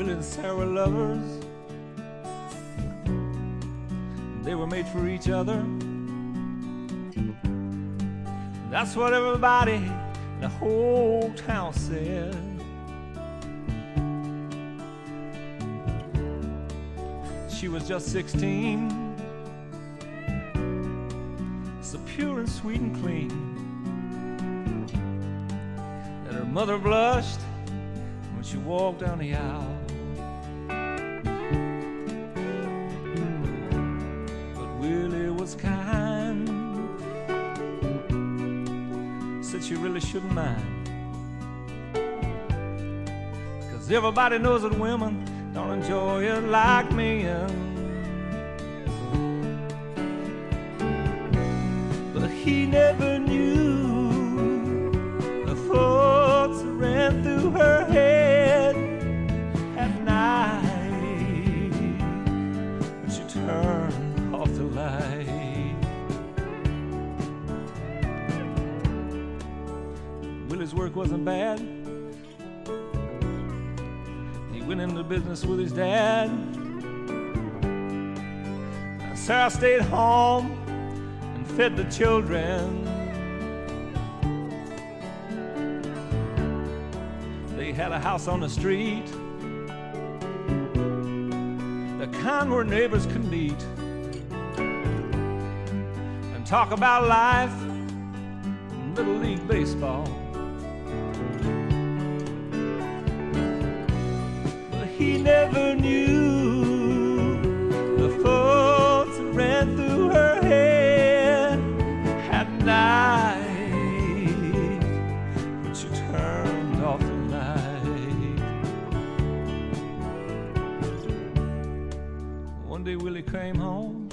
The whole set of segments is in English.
Willie and Sarah were lovers. They were made for each other. That's what everybody in the whole town said. She was just 16, so pure and sweet and clean that her mother blushed when she walked down the aisle. But Willie was kind, said she really shouldn't mind, 'cause everybody knows that women don't enjoy it like men. But he never knew the thoughts that ran through her head at night when she turned off the light. Willie's work wasn't bad. He went into business with his dad. Sarah stayed home and fed the children. They had a house on the street, the kind where neighbors could meet and talk about life in Little League baseball. He never knew the thoughts that ran through her head at night when she turned off the light. One day Willie came home,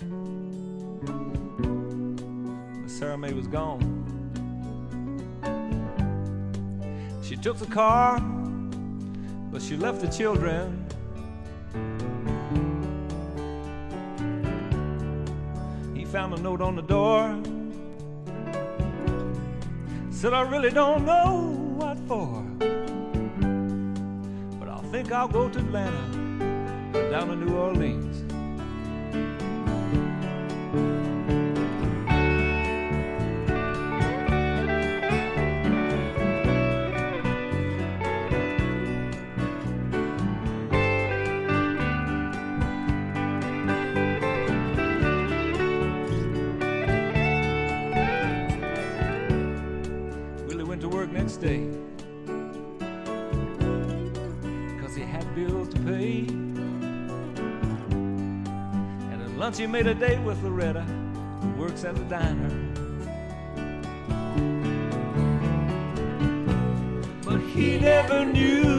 but Sarah Mae was gone. She took the car, but she left the children. He found a note on the door, said, I really don't know what for, but I think I'll go to Atlanta or down to New Orleans. To work next day, 'cause he had bills to pay. And at lunch he made a date with Loretta, who works at the diner. But he never knew